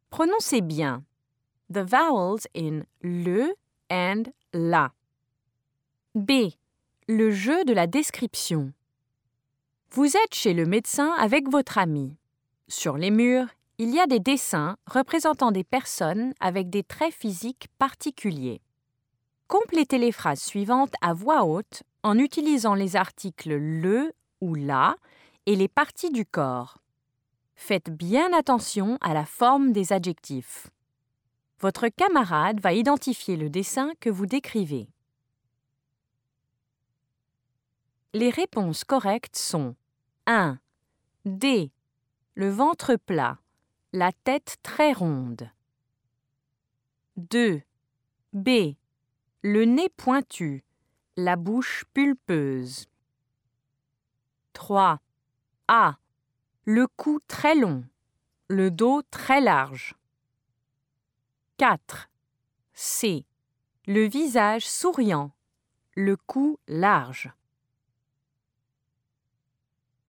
Prononcez bien the vowels in le and la. B. Le jeu de la description. Vous êtes chez le médecin avec votre ami. Sur les murs, il y a des dessins représentant des personnes avec des traits physiques particuliers. Complétez les phrases suivantes à voix haute en utilisant les articles le ou la et les parties du corps. Faites bien attention à la forme des adjectifs. Votre camarade va identifier le dessin que vous décrivez. Les réponses correctes sont 1. D. Le ventre plat, la tête très ronde. 2. B. Le nez pointu, la bouche pulpeuse. 3. A. Le cou très long, le dos très large. 4. C. Le visage souriant, le cou large.